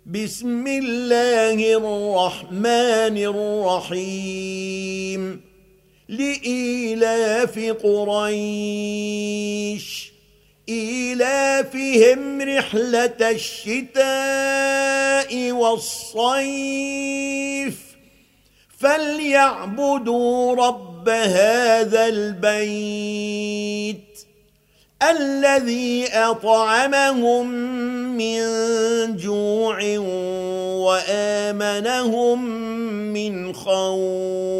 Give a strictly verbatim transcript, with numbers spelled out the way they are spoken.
بسم الله الرحمن الرحيم لإيلاف قريش إيلافهم رحلة الشتاء والصيف فليعبدوا رب هذا البيت الذي أطعمهم من جوع وآمنهم من خوف.